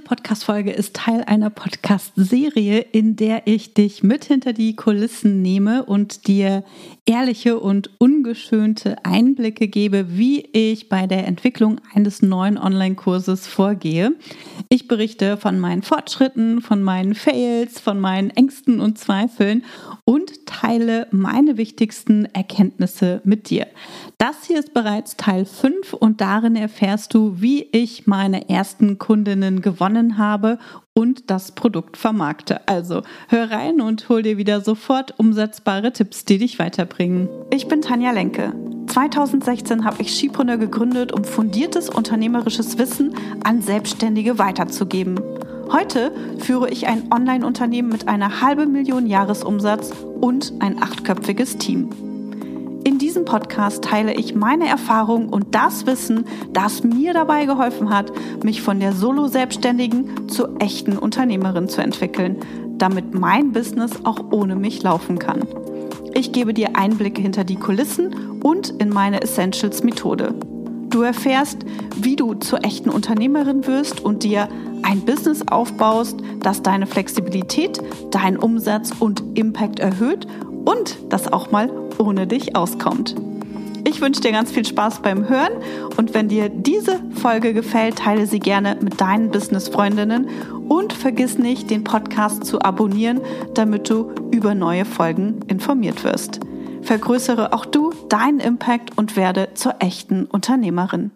Podcast-Folge ist Teil einer Podcast-Serie, in der ich dich mit hinter die Kulissen nehme und dir ehrliche und ungeschönte Einblicke gebe, wie ich bei der Entwicklung eines neuen Online-Kurses vorgehe. Ich berichte von meinen Fortschritten, von meinen Fails, von meinen Ängsten und Zweifeln und teile meine wichtigsten Erkenntnisse mit dir. Das hier ist bereits Teil 5 und darin erfährst du, wie ich meine ersten Kundinnen gewonnen habe und das Produkt vermarkte. Also hör rein und hol dir wieder sofort umsetzbare Tipps, die dich weiterbringen. Ich bin Tanja Lenke. 2016 habe ich Skipreneur gegründet, um fundiertes unternehmerisches Wissen an Selbstständige weiterzugeben. Heute führe ich ein Online-Unternehmen mit einer 500.000 Jahresumsatz und ein 8-köpfiges Team. In diesem Podcast teile ich meine Erfahrungen und das Wissen, das mir dabei geholfen hat, mich von der Solo-Selbstständigen zur echten Unternehmerin zu entwickeln, damit mein Business auch ohne mich laufen kann. Ich gebe dir Einblicke hinter die Kulissen und in meine Essentials-Methode. Du erfährst, wie du zur echten Unternehmerin wirst und dir ein Business aufbaust, das deine Flexibilität, deinen Umsatz und Impact erhöht und das auch mal ohne dich auskommt. Ich wünsche dir ganz viel Spaß beim Hören und wenn dir diese Folge gefällt, teile sie gerne mit deinen Business-Freundinnen und vergiss nicht, den Podcast zu abonnieren, damit du über neue Folgen informiert wirst. Vergrößere auch du deinen Impact und werde zur echten Unternehmerin.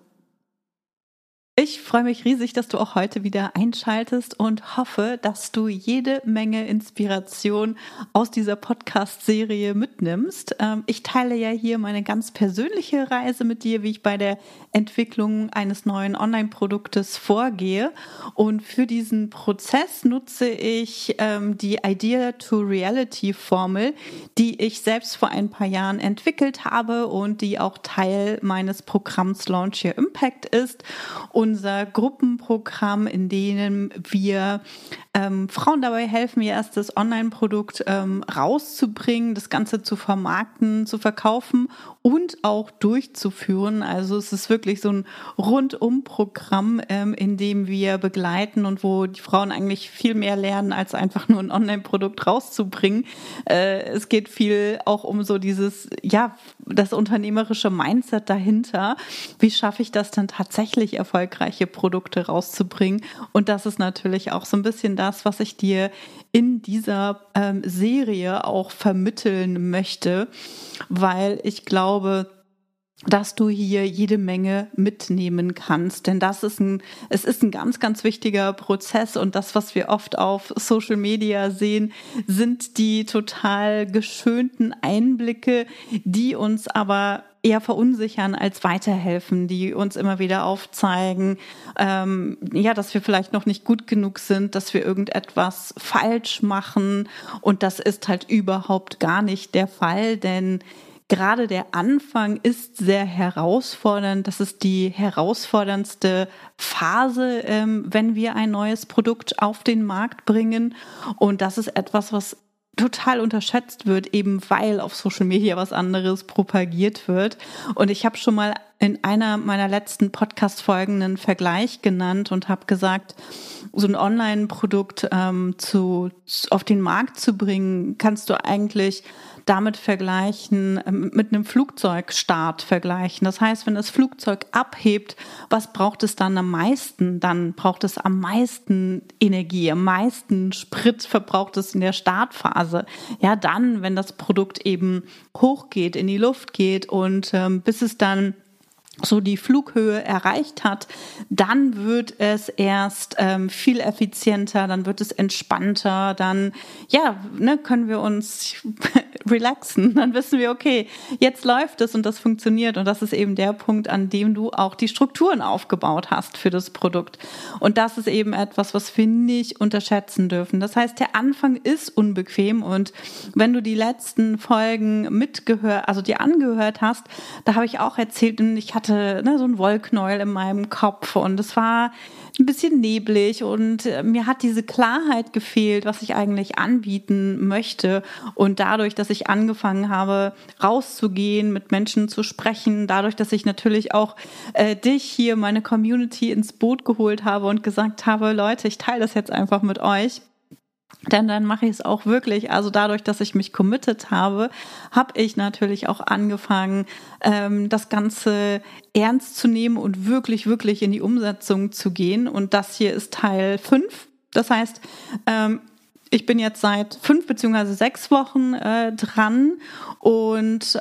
Ich freue mich riesig, dass du auch heute wieder einschaltest und hoffe, dass du jede Menge Inspiration aus dieser Podcast-Serie mitnimmst. Ich teile ja hier meine ganz persönliche Reise mit dir, wie ich bei der Entwicklung eines neuen Online-Produktes vorgehe. Und für diesen Prozess nutze ich die Idea-to-Reality-Formel, die ich selbst vor ein paar Jahren entwickelt habe und die auch Teil meines Programms Launch Your Impact ist. Unser Gruppenprogramm, in dem wir Frauen dabei helfen, ihr erstes Online-Produkt rauszubringen, das Ganze zu vermarkten, zu verkaufen und auch durchzuführen. Also es ist wirklich so ein Rundum-Programm, in dem wir begleiten und wo die Frauen eigentlich viel mehr lernen, als einfach nur ein Online-Produkt rauszubringen. Es geht viel auch um so dieses, ja, das unternehmerische Mindset dahinter. Wie schaffe ich das denn tatsächlich, erfolgreiche Produkte rauszubringen? Und das ist natürlich auch so ein bisschen das, was ich dir in dieser Serie auch vermitteln möchte, weil ich glaube, dass du hier jede Menge mitnehmen kannst, denn es ist ein ganz, ganz wichtiger Prozess und das, was wir oft auf Social Media sehen, sind die total geschönten Einblicke, die uns aber eher verunsichern als weiterhelfen, die uns immer wieder aufzeigen, dass wir vielleicht noch nicht gut genug sind, dass wir irgendetwas falsch machen und das ist halt überhaupt gar nicht der Fall, denn gerade der Anfang ist sehr herausfordernd. Das ist die herausforderndste Phase, wenn wir ein neues Produkt auf den Markt bringen. Und das ist etwas, was total unterschätzt wird, eben weil auf Social Media was anderes propagiert wird. Und ich habe schon mal in einer meiner letzten Podcast-Folgen einen Vergleich genannt und habe gesagt, so ein Online-Produkt auf den Markt zu bringen, kannst du eigentlich damit vergleichen, mit einem Flugzeugstart vergleichen. Das heißt, wenn das Flugzeug abhebt, was braucht es dann am meisten? Dann braucht es am meisten Energie, am meisten Sprit verbraucht es in der Startphase. Ja, dann, wenn das Produkt eben hochgeht, in die Luft geht und bis es dann so die Flughöhe erreicht hat, dann wird es erst viel effizienter, dann wird es entspannter, dann können wir uns relaxen, dann wissen wir, okay, jetzt läuft es und das funktioniert und das ist eben der Punkt, an dem du auch die Strukturen aufgebaut hast für das Produkt und das ist eben etwas, was wir nicht unterschätzen dürfen. Das heißt, der Anfang ist unbequem und wenn du die letzten Folgen dir angehört hast, da habe ich auch erzählt, ich hatte so ein Wollknäuel in meinem Kopf und es war ein bisschen neblig und mir hat diese Klarheit gefehlt, was ich eigentlich anbieten möchte. Und dadurch, dass ich angefangen habe, rauszugehen, mit Menschen zu sprechen, dadurch, dass ich natürlich auch dich hier, meine Community, ins Boot geholt habe und gesagt habe, Leute, ich teile das jetzt einfach mit euch. Denn dann mache ich es auch wirklich. Also dadurch, dass ich mich committed habe, habe ich natürlich auch angefangen, das Ganze ernst zu nehmen und wirklich, wirklich in die Umsetzung zu gehen. Und das hier ist Teil 5. Das heißt, ich bin jetzt seit 5 beziehungsweise 6 Wochen dran und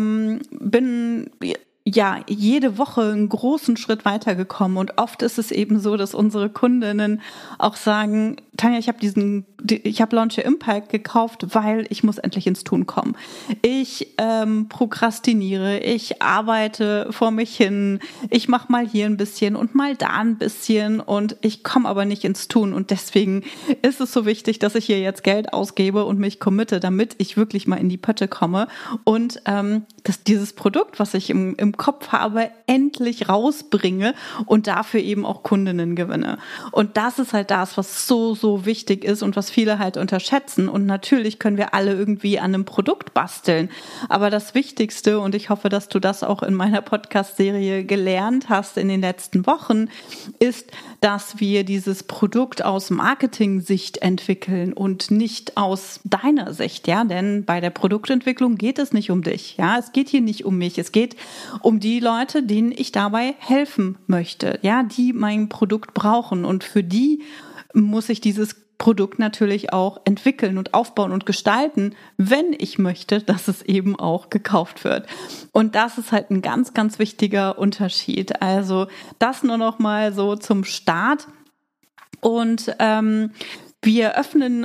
bin jede Woche einen großen Schritt weitergekommen. Und oft ist es eben so, dass unsere Kundinnen auch sagen, Tanja, ich habe Launch Your Impact gekauft, weil ich muss endlich ins Tun kommen. Ich prokrastiniere, ich arbeite vor mich hin, ich mache mal hier ein bisschen und mal da ein bisschen und ich komme aber nicht ins Tun. Und deswegen ist es so wichtig, dass ich hier jetzt Geld ausgebe und mich committe, damit ich wirklich mal in die Pötte komme und dass dieses Produkt, was ich im Kopf habe, endlich rausbringe und dafür eben auch Kundinnen gewinne. Und das ist halt das, was so, so wichtig ist und was viele halt unterschätzen. Und natürlich können wir alle irgendwie an einem Produkt basteln. Aber das Wichtigste, und ich hoffe, dass du das auch in meiner Podcast-Serie gelernt hast in den letzten Wochen, ist, dass wir dieses Produkt aus Marketing-Sicht entwickeln und nicht aus deiner Sicht, ja, denn bei der Produktentwicklung geht es nicht um dich, ja, es geht hier nicht um mich, es geht um die Leute, denen ich dabei helfen möchte, ja, die mein Produkt brauchen und für die muss ich dieses Produkt natürlich auch entwickeln und aufbauen und gestalten, wenn ich möchte, dass es eben auch gekauft wird. Und das ist halt ein ganz, ganz wichtiger Unterschied. Also das nur noch mal so zum Start. Und wir öffnen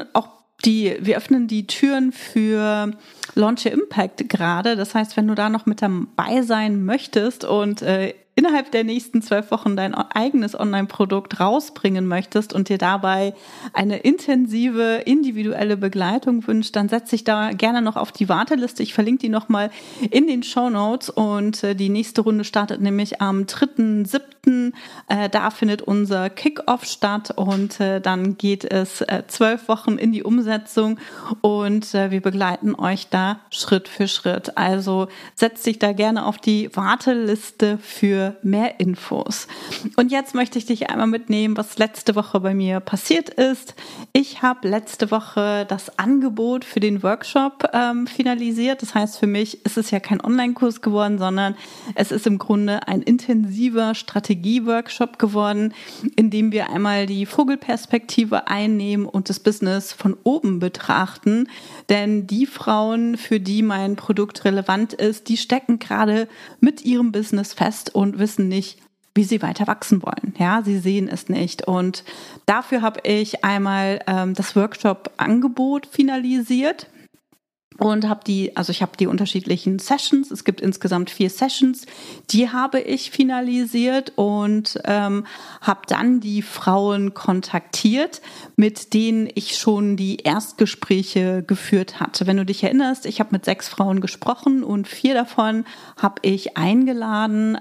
die Türen für Launch Your Impact gerade. Das heißt, wenn du da noch mit dabei sein möchtest und innerhalb der nächsten 12 Wochen dein eigenes Online-Produkt rausbringen möchtest und dir dabei eine intensive, individuelle Begleitung wünscht, dann setz dich da gerne noch auf die Warteliste. Ich verlinke die nochmal in den Shownotes und die nächste Runde startet nämlich am 3.7. Da findet unser Kick-Off statt und dann geht es 12 Wochen in die Umsetzung und wir begleiten euch da Schritt für Schritt. Also setz dich da gerne auf die Warteliste für mehr Infos. Und jetzt möchte ich dich einmal mitnehmen, was letzte Woche bei mir passiert ist. Ich habe letzte Woche das Angebot für den Workshop finalisiert. Das heißt, für mich ist es ja kein Online-Kurs geworden, sondern es ist im Grunde ein intensiver Strategie-Workshop geworden, in dem wir einmal die Vogelperspektive einnehmen und das Business von oben betrachten. Denn die Frauen, für die mein Produkt relevant ist, die stecken gerade mit ihrem Business fest und wissen nicht, wie sie weiter wachsen wollen. Ja, sie sehen es nicht. Und dafür habe ich einmal das Workshop-Angebot finalisiert. Und ich habe die unterschiedlichen Sessions, es gibt insgesamt 4 Sessions, die habe ich finalisiert und habe dann die Frauen kontaktiert, mit denen ich schon die Erstgespräche geführt hatte. Wenn du dich erinnerst, ich habe mit 6 Frauen gesprochen und 4 davon habe ich eingeladen,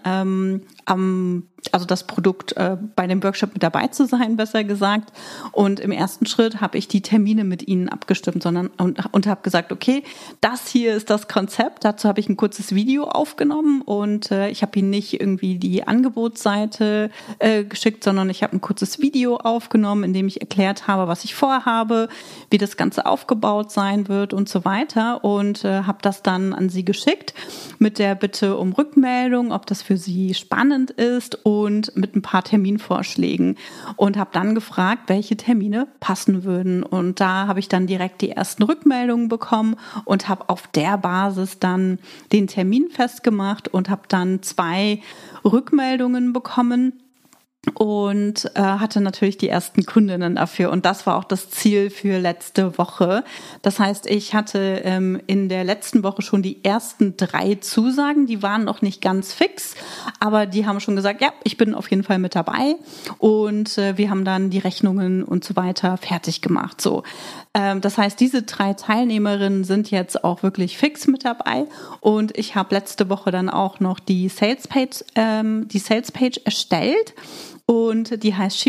das Produkt bei dem Workshop mit dabei zu sein, besser gesagt. Und im ersten Schritt habe ich die Termine mit ihnen abgestimmt, und habe gesagt, okay, das hier ist das Konzept. Dazu habe ich ein kurzes Video aufgenommen und ich habe ihnen nicht irgendwie die Angebotsseite geschickt, sondern ich habe ein kurzes Video aufgenommen, in dem ich erklärt habe, was ich vorhabe, wie das Ganze aufgebaut sein wird und so weiter und habe das dann an sie geschickt mit der Bitte um Rückmeldung, ob das für sie spannend ist und mit ein paar Terminvorschlägen und habe dann gefragt, welche Termine passen würden. Und da habe ich dann direkt die ersten Rückmeldungen bekommen und habe auf der Basis dann den Termin festgemacht und habe dann 2 Rückmeldungen bekommen. Und hatte natürlich die ersten Kundinnen dafür. Und das war auch das Ziel für letzte Woche. Das heißt, ich hatte in der letzten Woche schon die ersten 3 Zusagen. Die waren noch nicht ganz fix, aber die haben schon gesagt, ja, ich bin auf jeden Fall mit dabei. Und wir haben dann die Rechnungen und so weiter fertig gemacht. So, das heißt, diese 3 Teilnehmerinnen sind jetzt auch wirklich fix mit dabei. Und ich habe letzte Woche dann auch noch die Salespage erstellt. und die heißt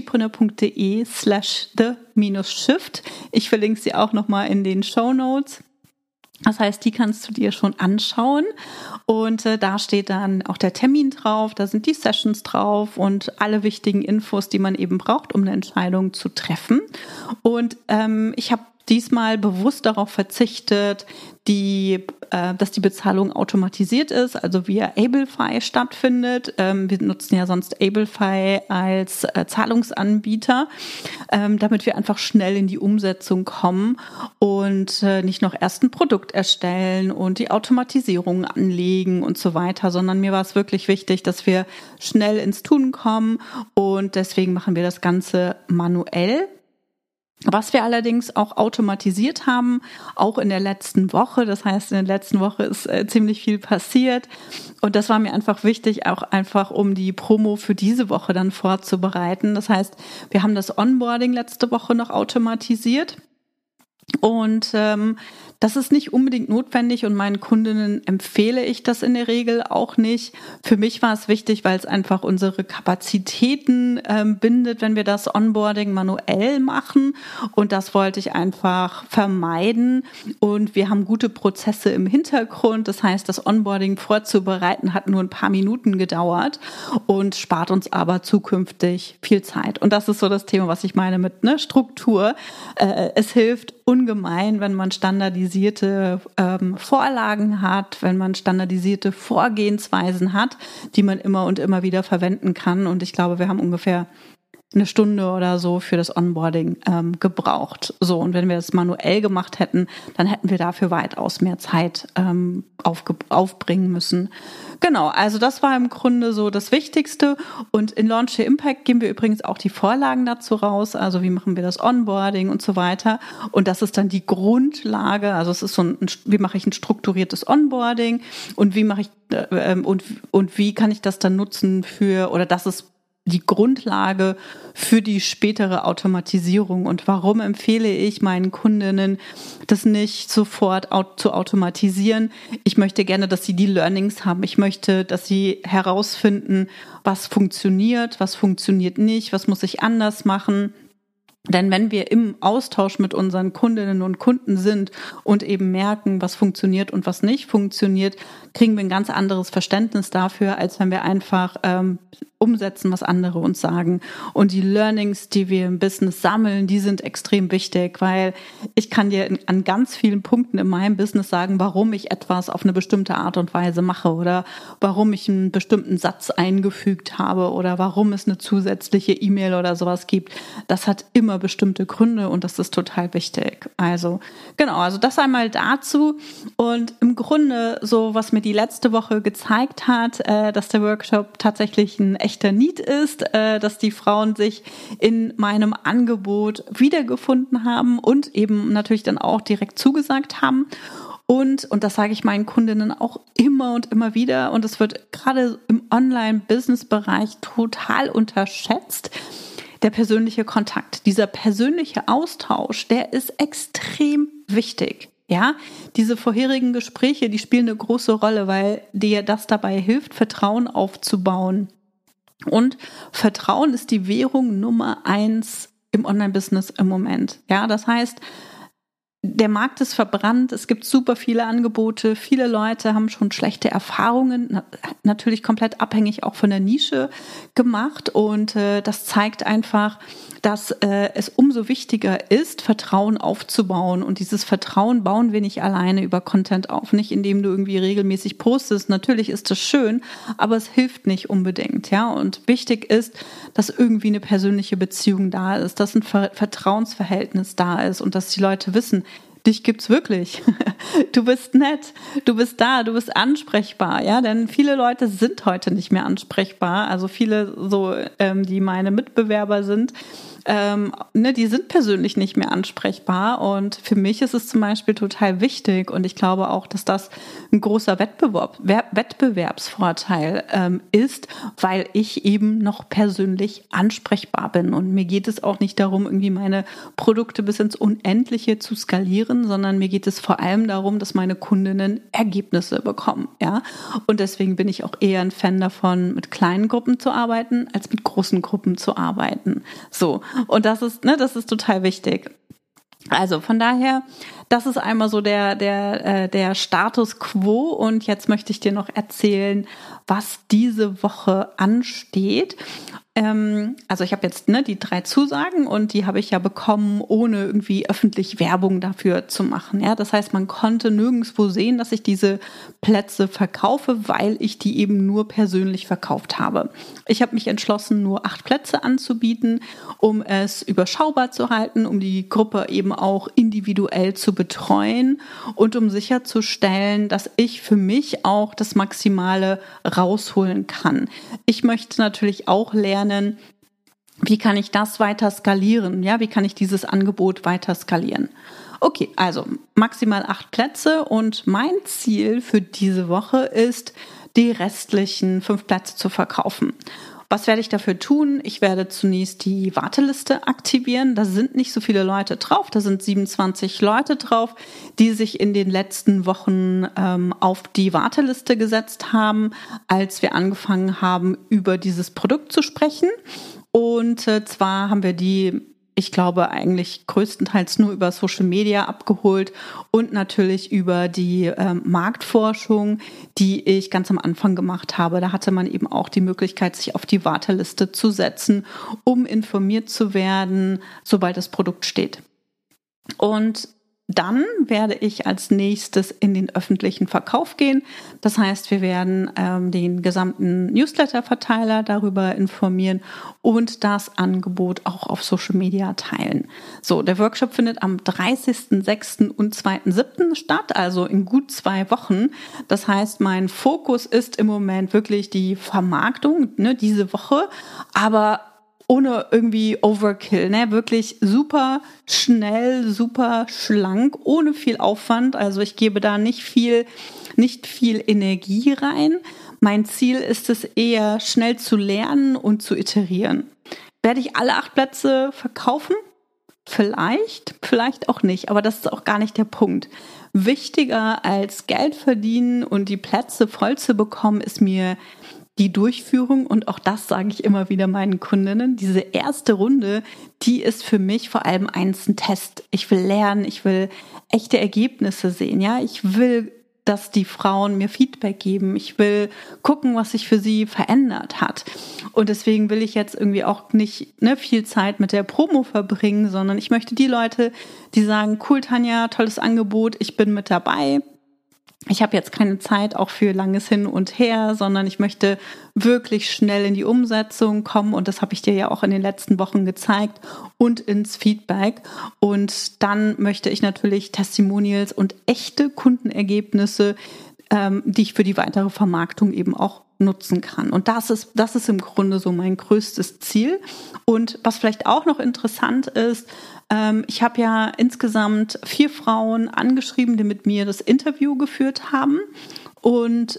skipreneur.de/the-shift. Ich verlinke sie auch nochmal in den Shownotes. Das heißt, die kannst du dir schon anschauen und da steht dann auch der Termin drauf, da sind die Sessions drauf und alle wichtigen Infos, die man eben braucht, um eine Entscheidung zu treffen. Und ich habe diesmal bewusst darauf verzichtet, dass die Bezahlung automatisiert ist, also via Ablefy stattfindet. Wir nutzen ja sonst Ablefy als Zahlungsanbieter, damit wir einfach schnell in die Umsetzung kommen und nicht noch erst ein Produkt erstellen und die Automatisierung anlegen und so weiter, sondern mir war es wirklich wichtig, dass wir schnell ins Tun kommen und deswegen machen wir das Ganze manuell. Was wir allerdings auch automatisiert haben, auch in der letzten Woche, das heißt, in der letzten Woche ist ziemlich viel passiert und das war mir einfach wichtig, auch einfach um die Promo für diese Woche dann vorzubereiten. Das heißt, wir haben das Onboarding letzte Woche noch automatisiert und das ist nicht unbedingt notwendig und meinen Kundinnen empfehle ich das in der Regel auch nicht. Für mich war es wichtig, weil es einfach unsere Kapazitäten bindet, wenn wir das Onboarding manuell machen und das wollte ich einfach vermeiden und wir haben gute Prozesse im Hintergrund. Das heißt, das Onboarding vorzubereiten hat nur ein paar Minuten gedauert und spart uns aber zukünftig viel Zeit. Und das ist so das Thema, was ich meine mit Struktur. Es hilft ungemein, wenn man standardisierte Vorlagen hat, wenn man standardisierte Vorgehensweisen hat, die man immer und immer wieder verwenden kann. Und ich glaube, wir haben ungefähr eine Stunde oder so für das Onboarding gebraucht. So, und wenn wir das manuell gemacht hätten, dann hätten wir dafür weitaus mehr Zeit aufbringen müssen. Genau, also das war im Grunde so das Wichtigste. Und in Launch Your Impact geben wir übrigens auch die Vorlagen dazu raus. Also wie machen wir das Onboarding und so weiter. Und das ist dann die Grundlage. Also es ist so wie mache ich ein strukturiertes Onboarding und wie mache ich und wie kann ich das dann nutzen oder das ist die Grundlage für die spätere Automatisierung. Und warum empfehle ich meinen Kundinnen, das nicht sofort zu automatisieren? Ich möchte gerne, dass sie die Learnings haben. Ich möchte, dass sie herausfinden, was funktioniert nicht, was muss ich anders machen. Denn wenn wir im Austausch mit unseren Kundinnen und Kunden sind und eben merken, was funktioniert und was nicht funktioniert, kriegen wir ein ganz anderes Verständnis dafür, als wenn wir einfach umsetzen, was andere uns sagen. Und die Learnings, die wir im Business sammeln, die sind extrem wichtig, weil ich kann dir an ganz vielen Punkten in meinem Business sagen, warum ich etwas auf eine bestimmte Art und Weise mache oder warum ich einen bestimmten Satz eingefügt habe oder warum es eine zusätzliche E-Mail oder sowas gibt. Das hat immer bestimmte Gründe und das ist total wichtig. Also genau, also das einmal dazu. Und im Grunde so, was mir die letzte Woche gezeigt hat, dass der Workshop tatsächlich ein echter Need ist, dass die Frauen sich in meinem Angebot wiedergefunden haben und eben natürlich dann auch direkt zugesagt haben. Und das sage ich meinen Kundinnen auch immer und immer wieder. Und es wird gerade im Online-Business-Bereich total unterschätzt. Der persönliche Kontakt, dieser persönliche Austausch, der ist extrem wichtig. Ja, diese vorherigen Gespräche, die spielen eine große Rolle, weil dir das dabei hilft, Vertrauen aufzubauen. Und Vertrauen ist die Währung Nummer 1 im Online-Business im Moment. Ja, das heißt, der Markt ist verbrannt, es gibt super viele Angebote, viele Leute haben schon schlechte Erfahrungen, natürlich komplett abhängig auch von der Nische gemacht und das zeigt einfach, dass es umso wichtiger ist, Vertrauen aufzubauen und dieses Vertrauen bauen wir nicht alleine über Content auf, nicht indem du irgendwie regelmäßig postest, natürlich ist das schön, aber es hilft nicht unbedingt, ja, und wichtig ist, dass irgendwie eine persönliche Beziehung da ist, dass ein Vertrauensverhältnis da ist und dass die Leute wissen, dich gibt's wirklich. Du bist nett, du bist da, du bist ansprechbar, ja, denn viele Leute sind heute nicht mehr ansprechbar. Also viele so, die meine Mitbewerber sind, die sind persönlich nicht mehr ansprechbar und für mich ist es zum Beispiel total wichtig und ich glaube auch, dass das ein großer Wettbewerbsvorteil ist, weil ich eben noch persönlich ansprechbar bin und mir geht es auch nicht darum, irgendwie meine Produkte bis ins Unendliche zu skalieren, skalieren, sondern mir geht es vor allem darum, dass meine Kundinnen Ergebnisse bekommen, ja. Und deswegen bin ich auch eher ein Fan davon, mit kleinen Gruppen zu arbeiten, als mit großen Gruppen zu arbeiten. So. Und das ist total wichtig. Also von daher, das ist einmal so der Status quo, und jetzt möchte ich dir noch erzählen, was diese Woche ansteht. Also ich habe jetzt die 3 Zusagen, und die habe ich ja bekommen, ohne irgendwie öffentlich Werbung dafür zu machen. Ja, das heißt, man konnte nirgendwo sehen, dass ich diese Plätze verkaufe, weil ich die eben nur persönlich verkauft habe. Ich habe mich entschlossen, nur 8 Plätze anzubieten, um es überschaubar zu halten, um die Gruppe eben auch individuell zu betreuen und um sicherzustellen, dass ich für mich auch das Maximale rausholen kann. Ich möchte natürlich auch lernen, wie kann ich das weiter skalieren? Ja, wie kann ich dieses Angebot weiter skalieren? Okay, also maximal 8 Plätze, und mein Ziel für diese Woche ist, die restlichen 5 Plätze zu verkaufen. Was werde ich dafür tun? Ich werde zunächst die Warteliste aktivieren. Da sind nicht so viele Leute drauf. Da sind 27 Leute drauf, die sich in den letzten Wochen auf die Warteliste gesetzt haben, als wir angefangen haben, über dieses Produkt zu sprechen. Und zwar haben wir die, ich glaube, eigentlich größtenteils nur über Social Media abgeholt und natürlich über die Marktforschung, die ich ganz am Anfang gemacht habe. Da hatte man eben auch die Möglichkeit, sich auf die Warteliste zu setzen, um informiert zu werden, sobald das Produkt steht. Und dann werde ich als nächstes in den öffentlichen Verkauf gehen. Das heißt, wir werden den gesamten Newsletter-Verteiler darüber informieren und das Angebot auch auf Social Media teilen. So, der Workshop findet am 30.06. und 2.07. statt, also in gut 2 Wochen. Das heißt, mein Fokus ist im Moment wirklich die Vermarktung, diese Woche, aber ohne irgendwie Overkill, wirklich super schnell, super schlank, ohne viel Aufwand. Also ich gebe da nicht viel Energie rein. Mein Ziel ist es eher, schnell zu lernen und zu iterieren. Werde ich alle 8 Plätze verkaufen? Vielleicht auch nicht, aber das ist auch gar nicht der Punkt. Wichtiger als Geld verdienen und die Plätze voll zu bekommen, ist mir die Durchführung, und auch das sage ich immer wieder meinen Kundinnen. Diese erste Runde, die ist für mich vor allem ein Test. Ich will lernen, ich will echte Ergebnisse sehen. Ja, ich will, dass die Frauen mir Feedback geben. Ich will gucken, was sich für sie verändert hat. Und deswegen will ich jetzt irgendwie auch nicht viel Zeit mit der Promo verbringen, sondern ich möchte die Leute, die sagen, cool, Tanja, tolles Angebot, ich bin mit dabei. Ich habe jetzt keine Zeit auch für langes Hin und Her, sondern ich möchte wirklich schnell in die Umsetzung kommen, und das habe ich dir ja auch in den letzten Wochen gezeigt, und ins Feedback. Und dann möchte ich natürlich Testimonials und echte Kundenergebnisse, die ich für die weitere Vermarktung eben auch nutzen kann. Und das ist im Grunde so mein größtes Ziel. Und was vielleicht auch noch interessant ist, ich habe ja insgesamt 4 Frauen angeschrieben, die mit mir das Interview geführt haben. Und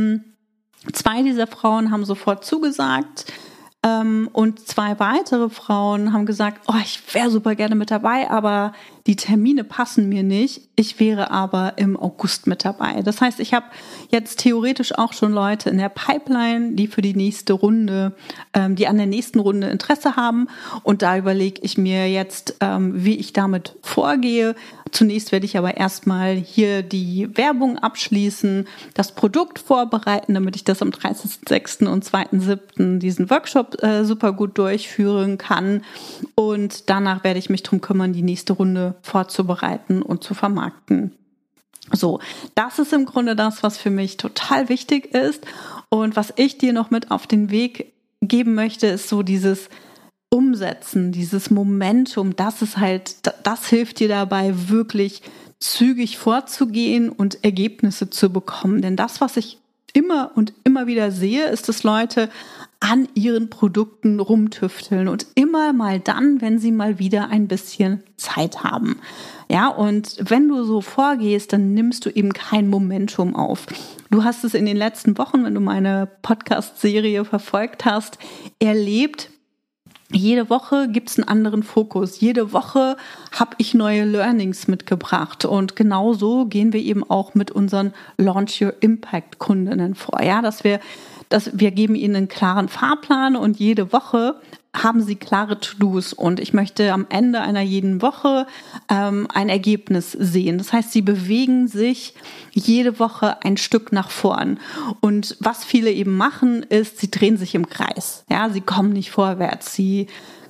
2 dieser Frauen haben sofort zugesagt. Und 2 weitere Frauen haben gesagt, ich wäre super gerne mit dabei, aber die Termine passen mir nicht. Ich wäre aber im August mit dabei. Das heißt, ich habe jetzt theoretisch auch schon Leute in der Pipeline, die für die nächste Runde, die an der nächsten Runde Interesse haben. Und da überlege ich mir jetzt, wie ich damit vorgehe. Zunächst werde ich aber erstmal hier die Werbung abschließen, das Produkt vorbereiten, damit ich das am 30.06. und 2.07. diesen Workshop super gut durchführen kann. Und danach werde ich mich darum kümmern, die nächste Runde vorzubereiten und zu vermarkten. So, das ist im Grunde das, was für mich total wichtig ist. Und was ich dir noch mit auf den Weg geben möchte, ist so dieses Umsetzen, dieses Momentum. Das hilft dir dabei, wirklich zügig vorzugehen und Ergebnisse zu bekommen. Denn das, was ich immer und immer wieder sehe, ist, dass Leute an ihren Produkten rumtüfteln und immer mal dann, wenn sie mal wieder ein bisschen Zeit haben. Ja, und wenn du so vorgehst, dann nimmst du eben kein Momentum auf. Du hast es in den letzten Wochen, wenn du meine Podcast-Serie verfolgt hast, erlebt, Jede Woche gibt es einen anderen Fokus. Jede Woche habe ich neue Learnings mitgebracht. Und genauso gehen wir eben auch mit unseren Launch Your Impact Kundinnen vor. Ja, dass wir geben ihnen einen klaren Fahrplan und jede Woche haben sie klare To-Dos. Und ich möchte am Ende einer jeden Woche ein Ergebnis sehen. Das heißt, sie bewegen sich jede Woche ein Stück nach vorn. Und was viele eben machen, ist, sie drehen sich im Kreis. Ja, sie kommen nicht vorwärts. Sie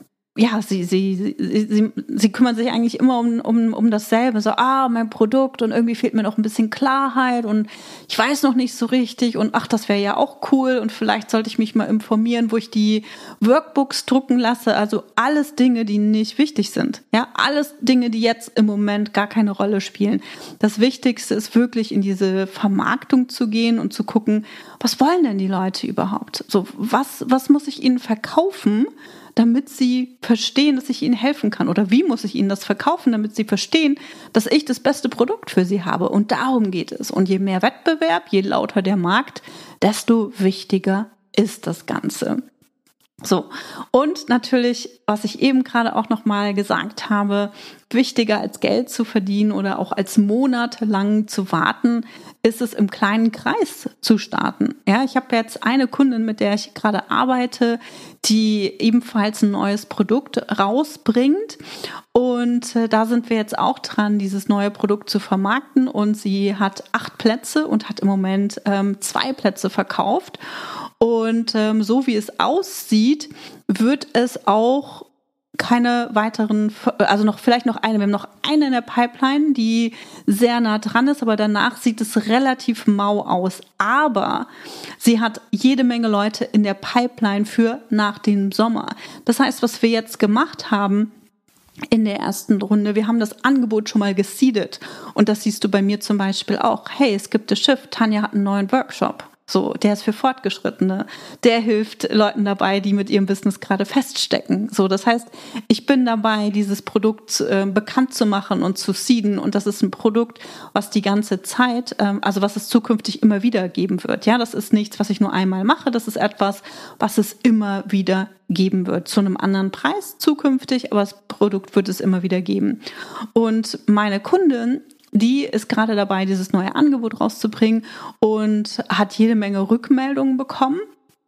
kümmern sich eigentlich immer um dasselbe. So, mein Produkt und irgendwie fehlt mir noch ein bisschen Klarheit und ich weiß noch nicht so richtig und das wäre ja auch cool und vielleicht sollte ich mich mal informieren, wo ich die Workbooks drucken lasse. Also alles Dinge, die nicht wichtig sind. Ja, alles Dinge, die jetzt im Moment gar keine Rolle spielen. Das Wichtigste ist wirklich in diese Vermarktung zu gehen und zu gucken, was wollen denn die Leute überhaupt? So, was muss ich ihnen verkaufen, damit sie verstehen, dass ich ihnen helfen kann? Oder wie muss ich ihnen das verkaufen, damit sie verstehen, dass ich das beste Produkt für sie habe? Und darum geht es. Und je mehr Wettbewerb, je lauter der Markt, desto wichtiger ist das Ganze. So, und natürlich, was ich eben gerade auch nochmal gesagt habe, wichtiger als Geld zu verdienen oder auch als monatelang zu warten, ist es im kleinen Kreis zu starten. Ja, ich habe jetzt eine Kundin, mit der ich gerade arbeite, die ebenfalls ein neues Produkt rausbringt. Und da sind wir jetzt auch dran, dieses neue Produkt zu vermarkten. Und sie hat 8 Plätze und hat im Moment 2 Plätze verkauft. Und so wie es aussieht, wird es auch keine weiteren, also vielleicht noch eine. Wir haben noch eine in der Pipeline, die sehr nah dran ist, aber danach sieht es relativ mau aus. Aber sie hat jede Menge Leute in der Pipeline für nach dem Sommer. Das heißt, was wir jetzt gemacht haben in der ersten Runde, wir haben das Angebot schon mal geseedet. Und das siehst du bei mir zum Beispiel auch. Hey, es gibt das Shift, Tanja hat einen neuen Workshop. So, der ist für Fortgeschrittene. Der hilft Leuten dabei, die mit ihrem Business gerade feststecken. So, das heißt, ich bin dabei, dieses Produkt bekannt zu machen und zu seeden. Und das ist ein Produkt, was die ganze Zeit, also was es zukünftig immer wieder geben wird. Ja, das ist nichts, was ich nur einmal mache. Das ist etwas, was es immer wieder geben wird. Zu einem anderen Preis zukünftig, aber das Produkt wird es immer wieder geben. Und meine Kundin, die ist gerade dabei, dieses neue Angebot rauszubringen und hat jede Menge Rückmeldungen bekommen.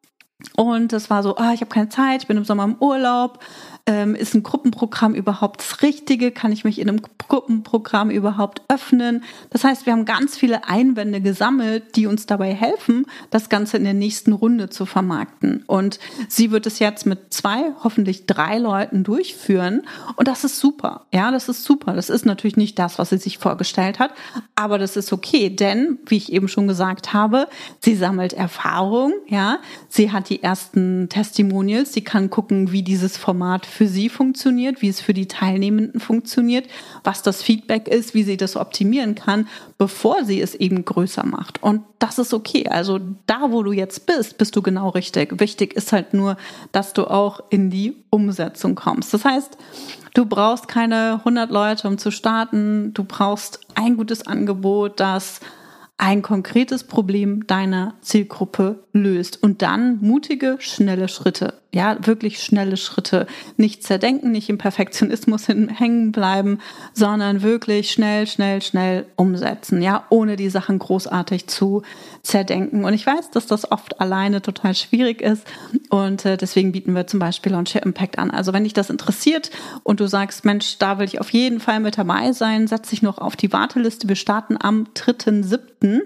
Und das war so, ich habe keine Zeit, ich bin im Sommer im Urlaub. Ist ein Gruppenprogramm überhaupt das Richtige? Kann ich mich in einem Gruppenprogramm überhaupt öffnen? Das heißt, wir haben ganz viele Einwände gesammelt, die uns dabei helfen, das Ganze in der nächsten Runde zu vermarkten. Und sie wird es jetzt mit 2, hoffentlich 3 Leuten durchführen. Und das ist super. Ja, das ist super. Das ist natürlich nicht das, was sie sich vorgestellt hat. Aber das ist okay, denn, wie ich eben schon gesagt habe, sie sammelt Erfahrung. Ja, sie hat die ersten Testimonials. Sie kann gucken, wie dieses Format für sie funktioniert, wie es für die Teilnehmenden funktioniert, was das Feedback ist, wie sie das optimieren kann, bevor sie es eben größer macht. Und das ist okay. Also da, wo du jetzt bist du genau richtig. Wichtig ist halt nur, dass du auch in die Umsetzung kommst. Das heißt, du brauchst keine 100 Leute, um zu starten. Du brauchst ein gutes Angebot, das ein konkretes Problem deiner Zielgruppe löst. Und dann mutige, schnelle Schritte. Ja, wirklich schnelle Schritte. Nicht zerdenken, nicht im Perfektionismus hängen bleiben, sondern wirklich schnell umsetzen. Ja, ohne die Sachen großartig zu zerdenken. Und ich weiß, dass das oft alleine total schwierig ist. Und deswegen bieten wir zum Beispiel Launch Your Impact an. Also wenn dich das interessiert und du sagst, Mensch, da will ich auf jeden Fall mit dabei sein, setz dich noch auf die Warteliste. Wir starten am 3.7.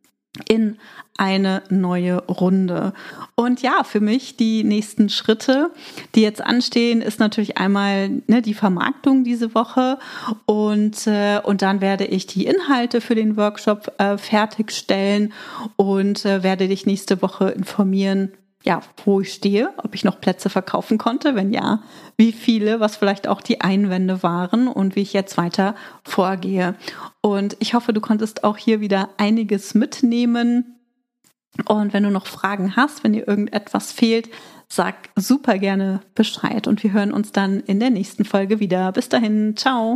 in eine neue Runde. Und ja, für mich die nächsten Schritte, die jetzt anstehen, ist natürlich einmal die Vermarktung diese Woche und dann werde ich die Inhalte für den Workshop fertigstellen und werde dich nächste Woche informieren, ja, wo ich stehe, ob ich noch Plätze verkaufen konnte, wenn ja, wie viele, was vielleicht auch die Einwände waren und wie ich jetzt weiter vorgehe. Und ich hoffe, du konntest auch hier wieder einiges mitnehmen. Und wenn du noch Fragen hast, wenn dir irgendetwas fehlt, sag super gerne Bescheid und wir hören uns dann in der nächsten Folge wieder. Bis dahin, ciao!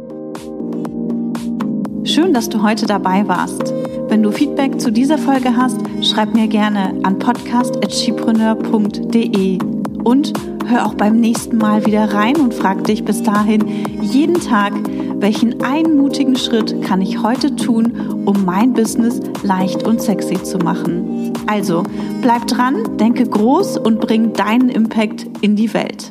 Schön, dass du heute dabei warst. Wenn du Feedback zu dieser Folge hast, schreib mir gerne an podcast@skipreneur.de und hör auch beim nächsten Mal wieder rein und frag dich bis dahin jeden Tag, welchen einen mutigen Schritt kann ich heute tun, um mein Business leicht und sexy zu machen. Also, bleib dran, denke groß und bring deinen Impact in die Welt.